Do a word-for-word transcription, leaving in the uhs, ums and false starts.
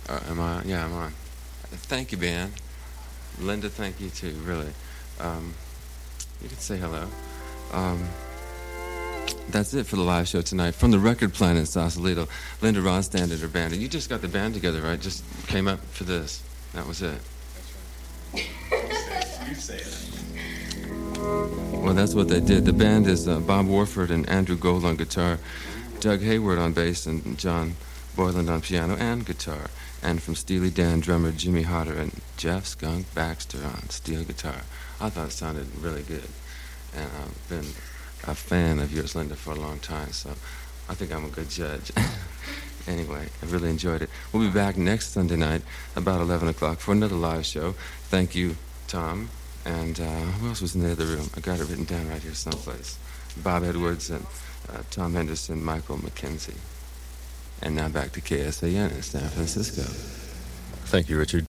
Uh, am I? Yeah, I'm on. Thank you, Ben. Linda, thank you too, really. Um, you can say hello. Um, that's it for the live show tonight. From the Record Plant in Sausalito, Linda Ronstadt and her band. And you just got the band together, right? Just came up for this. That was it. That's right. You say it. Well, that's what they did. The band is uh, Bob Warford and Andrew Gold on guitar, Doug Hayward on bass, and John Boyland on piano and guitar. And from Steely Dan, drummer Jimmy Hodder and Jeff Skunk Baxter on steel guitar. I thought it sounded really good. And I've been a fan of yours, Linda, for a long time, so I think I'm a good judge. Anyway, I really enjoyed it. We'll be back next Sunday night about eleven o'clock for another live show. Thank you, Tom. And uh, who else was in the other room? I got it written down right here someplace. Bob Edwards and uh, Tom Henderson, Michael McKenzie. And now back to K S A N in San Francisco. Thank you, Richard.